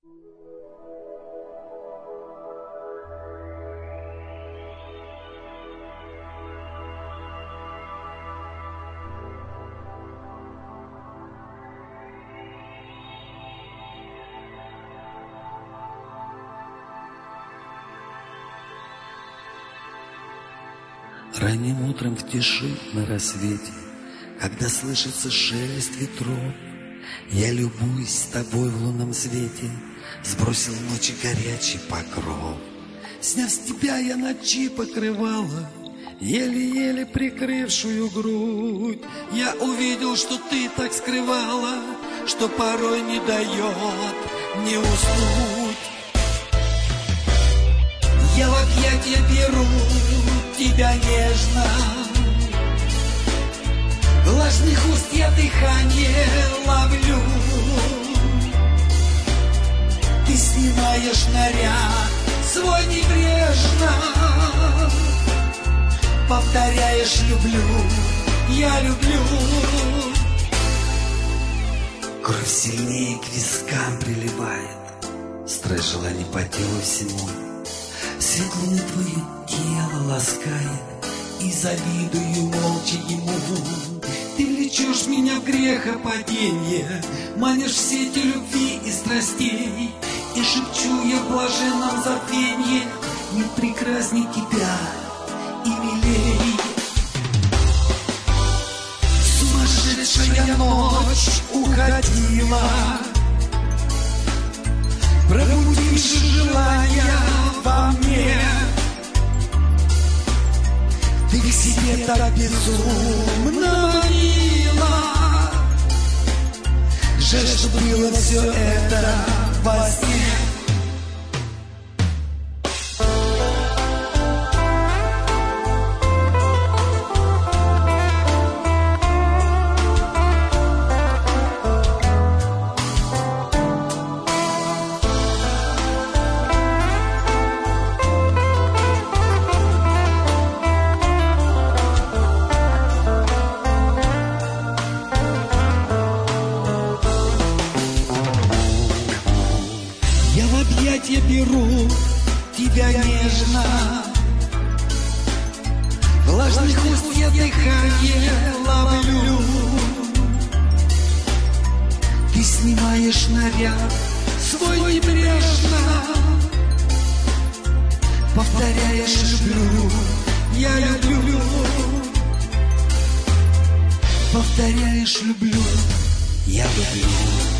Ранним утром в тиши на рассвете, когда слышится шелест ветров, я любуюсь тобой в лунном свете, сбросил ночи горячий покров. Сняв с тебя я ночи покрывала, еле-еле прикрывшую грудь, я увидел, что ты так скрывала, что порой не дает мне уснуть. Я в объятия беру тебя нежно, влажных уст я дыхание ловлю. Ты снимаешь наряд свой небрежно, повторяешь «люблю, я люблю». Кровь сильнее к вискам приливает, стресс желаний по телу всему. Свет луны твое тело ласкает, и завидую молча ему. Ты влечешь меня в грехопаденье, манишь в сети любви и страстей, и шепчу я в блаженном забвенье: нет прекрасней тебя и милей. Сумасшедшая ночь уходила, пробудивши желания во мне. Ты к себе так безумно манила, жаль, что было все это во сне. Я беру тебя нежно, влажных уст я дыхание ловлю. Ты снимаешь наряд свой небрежно, повторяешь «люблю, я люблю». Повторяешь «люблю, я люблю».